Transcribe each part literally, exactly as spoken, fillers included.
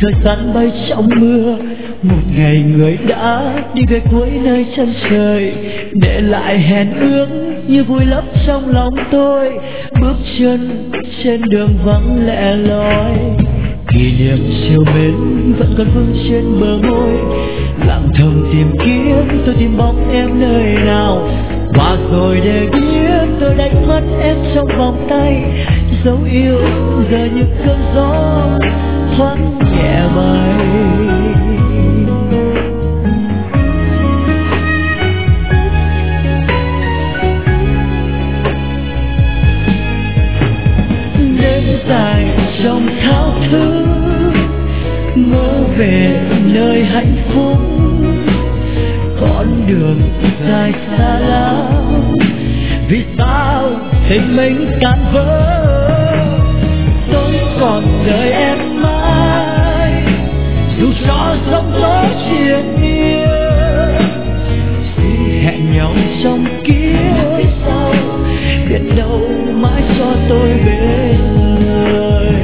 thời gian bay trong mưa. Một ngày người đã đi về cuối nơi chân trời, để lại hẹn ước như vùi lấp trong lòng tôi. Bước chân trên đường vắng lẻ loi, kỷ niệm siêu mến vẫn còn vương trên bờ môi. Lặng thầm tìm kiếm, tôi tìm bóng em nơi nào, và rồi để biết tôi đánh mất em trong vòng tay. Dấu yêu giờ như cơn gió thoáng nhẹ bay. Đêm dài trong thao thức mơ về nơi hạnh phúc, con đường dài xa lắm. Vì sao tình mình tan vỡ, tôi còn đợi em mãi, dù cho sóng gió triền miên. Xin hẹn nhau trong kiếp sau, biết đâu mãi cho tôi bên người.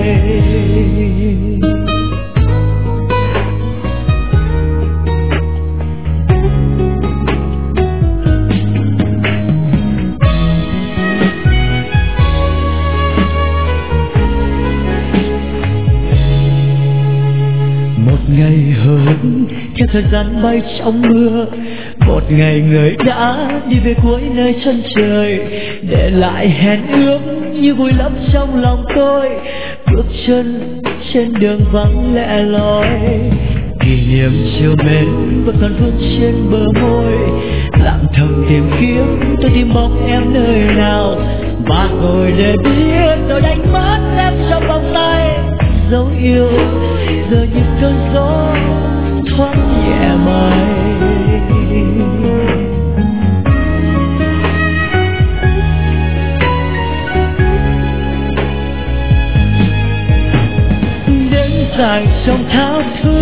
Ngày hờn theo thời gian bay trong mưa, một ngày người đã đi về cuối nơi chân trời, để lại hẹn ước như vùi lấp trong lòng tôi. Bước chân trên đường vắng lẻ loi, kỷ niệm chiều mến vẫn còn vương trên bờ môi. Lặng thầm tìm kiếm, tôi tìm bóng em nơi nào, và rồi để biết tôi đánh mất em trong vòng tay. Dấu yêu giờ như cơn gió thoáng nhẹ bay. Đêm dài trong thao thức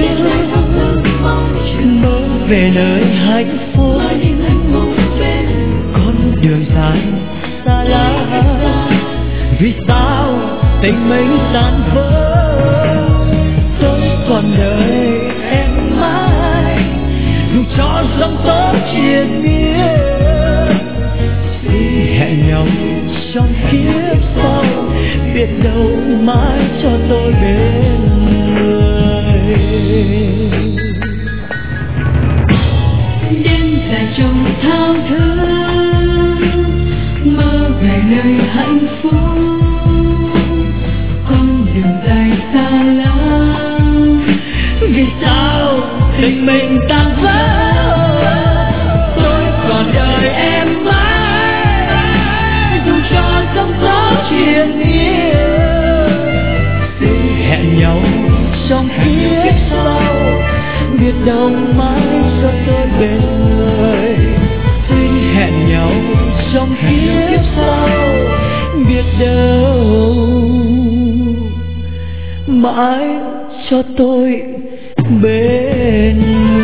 mơ về nơi hạnh phúc, con đường dài xa lắm. Vì sao tình mình tan vỡ, tôi còn đợi em mãi, dù cho sóng gió triền miên. Xin hẹn nhau trong kiếp sau, biết đâu mãi cho tôi bên người. Đêm dài trong thao thức mơ về nơi hạnh phúc, con đường dài xa lắm. Vì sao tình mình tan vỡ, tôi còn đợi em mãi, dù cho sóng gió triền miên. Xin hẹn nhau trong kiếp sau, biết đâu mãi cho tôi bên người. Xin hẹn nhau trong kiếp sau, biết đâu mãi cho tôi bên